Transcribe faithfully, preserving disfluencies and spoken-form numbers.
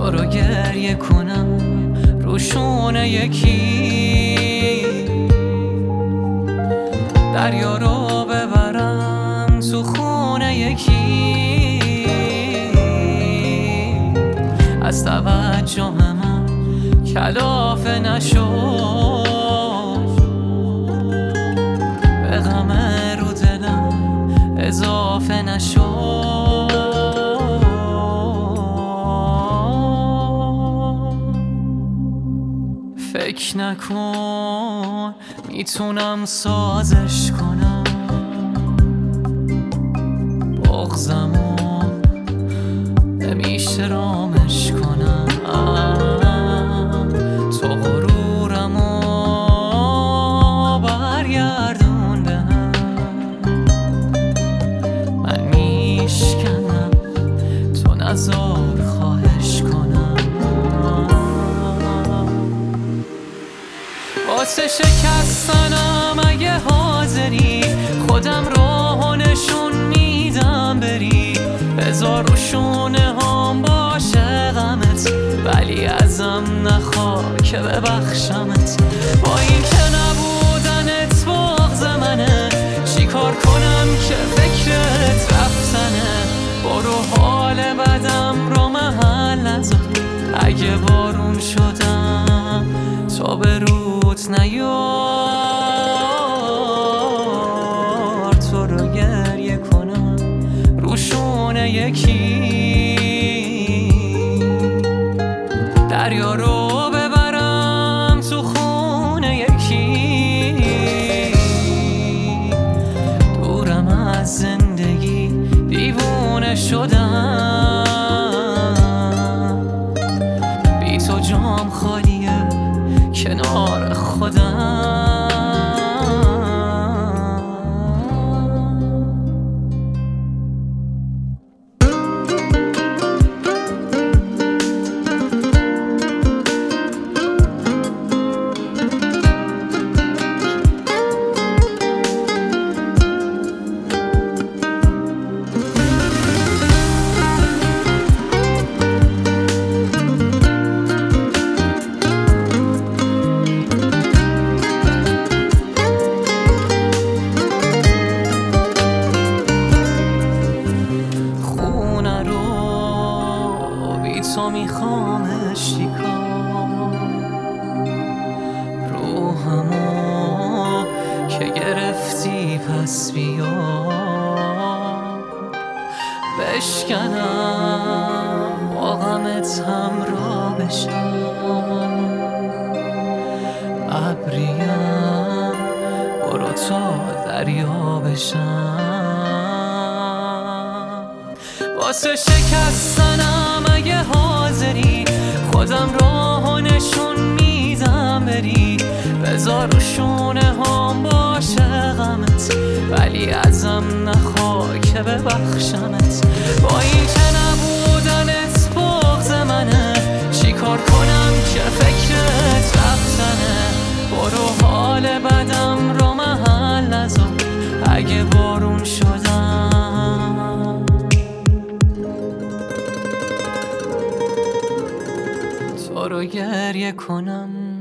تو رو گریه کنم روشونه یکی، دریا رو ببرم تو خونه یکی، از توجه من کلافه نشو، به غم رو دلم اضافه نشو. فکر نکن میتونم سازش کنم بغضمو، نمیشه رامش کنم. تو غرورمو برگردون به هم، من میشکنم تو نزار خواهش کنم. واسه شکستنم اگه حاضری خودم راه نشون میدم بری، بذار روشونه هم باشه غمت، ولی ازم نخواه که ببخشمت. با این که نبودنت بغض منه، چی کار کنم که فکرت رفتنه. برو حال بدم رو محل نذار، اگه بارون شدم تا به روت نیار. تو رو گریه کنم روشونه یکی، دریا رو ببرم تو خونه یکی، دورم از زندگی دیوونه شدم، بی تو جام خالیه کنار خودم. تو میخوامش چیکار، روحمو که گرفتی پس بیا، بشکنم با غمت همراه بشم، ابریم برو تا دریا بشم. واسه شکستنم اگه حاضری خودم راهو نشون میدم بری، بذار روشونه هم باشه غمت، ولی ازم نخواه که ببخشمت. با این که نبودنت بغض منه، چی کار کنم که فکرت رفتنه. برو حال بدم رو محل نذار، اگه بارون شدم تو رو گریه کنم